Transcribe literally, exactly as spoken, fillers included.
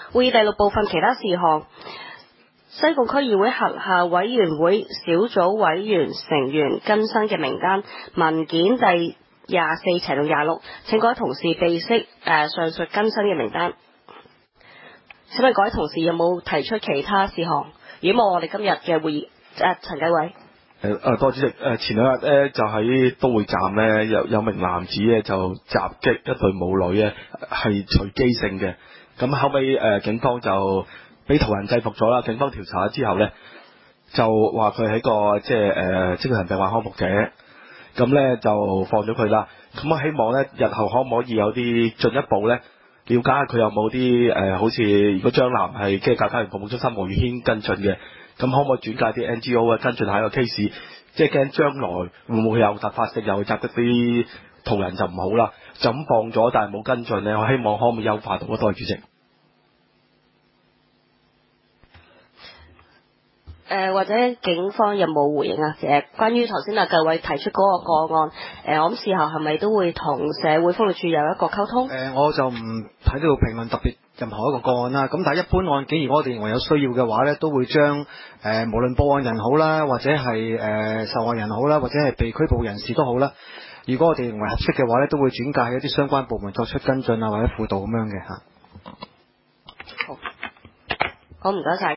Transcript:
會議第六部分其他事項，西貢區議會轄下委員會小組委員成員更新嘅名單文件第廿四齊到廿六，請各位同事備悉、呃、上述更新嘅名單。請問各位同事有冇提出其他事項？如果冇，我哋今日嘅會議，誒陳繼偉。 誒誒，多謝主席。誒前兩日咧就喺都會站咧有有名男子咧就襲擊一對母女咧，係隨機性嘅。咁後尾誒、呃、警方就俾途人制服咗啦。警方調查咗之後咧，就話佢係個即係誒精神病患康復者，咁咧就放咗佢啦。咁我希望咧日後可唔可以有啲進一步咧了解下佢有冇啲誒好似如果張男係即係教家園服務中心黃宇軒跟進嘅。咁可唔可以轉介啲 N G O 啊跟進下一個 case， 即係驚將來會唔會有突發性又去襲擊啲途人就唔好啦，就咁放咗但係冇跟進咧，我希望可唔可以優化到？多謝主席。誒、 呃、或者警方有冇回應啊？誒、呃、關於頭先阿繼偉提出嗰個個案，誒、呃、我諗事後係咪都會同社會福利署有一個溝通？ 誒、呃、我就唔喺呢度評論特別任何一個個案啦，咁但係一般案件，如果我哋認為有需要嘅話咧，都會將誒、呃、無論報案人好啦，或者係誒、呃、受害人好啦，或者係被拘捕人士都好啦，如果我哋認為合適嘅話咧，都會轉介一啲相關部門作出跟進啊，或者輔導咁樣嘅嚇。 好，好唔該晒。